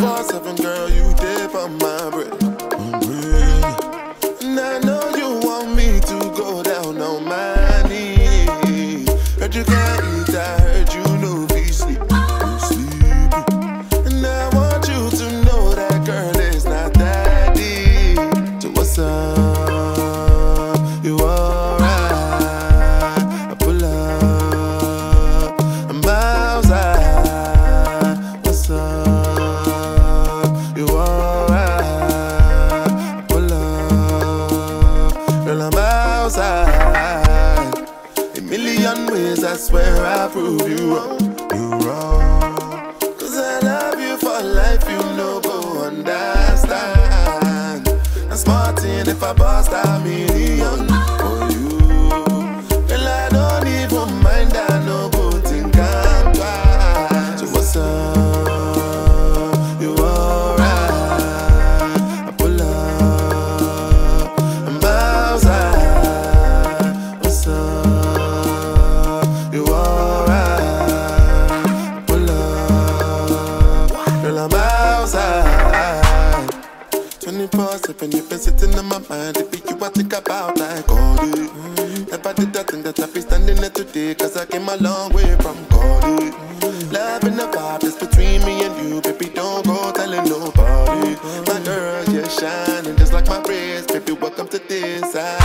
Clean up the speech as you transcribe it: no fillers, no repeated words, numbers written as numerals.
24/7, girl, you dip on my bread. And I know you want me to go down on my knees. Heard you can't eat, I heard you know be sleep. And I want you to know that, girl, it's not that deep. So what's up? You alright? I pull up, I'm outside. What's up? You alright? I pull up, girl, I'm outside. A million ways, I swear I prove you wrong. You wrong. 'Cause I love you for life, you know, go understand. I'm smarting if I bust a million for you. Girl, I don't even mind, I know go think I'm twice. So what's up? You alright? I pull up, I'm outside. What's up? You alright? I pull up, girl, I'm outside. 24/7, you've been sitting in my mind. It be you I think about like all day. Never did that thing that I be standing there today, 'cause I came a long way from God. Love and the vibe that's between me and you, baby, don't go telling nobody. My girl, you're shining just like my wrist, baby, welcome to this side.